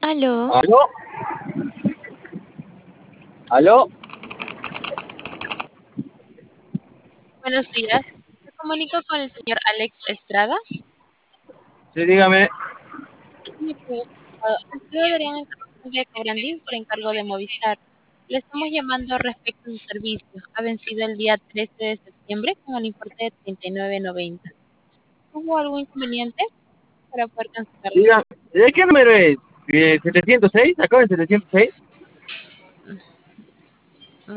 Aló, ¿Aló? ¿Aló? Buenos días. Me comunico con el señor Alex Estrada. Sí, dígame. Mucho gusto. Soy Adriana de Cobrandín por encargo de Movistar. Le estamos llamando respecto a su servicio. Ha vencido el día 13 de septiembre con el importe de 39.90. ¿Hubo algún inconveniente para poder cancelarlo? Diga, ¿de qué número es? ¿706? ¿Acaba en 706?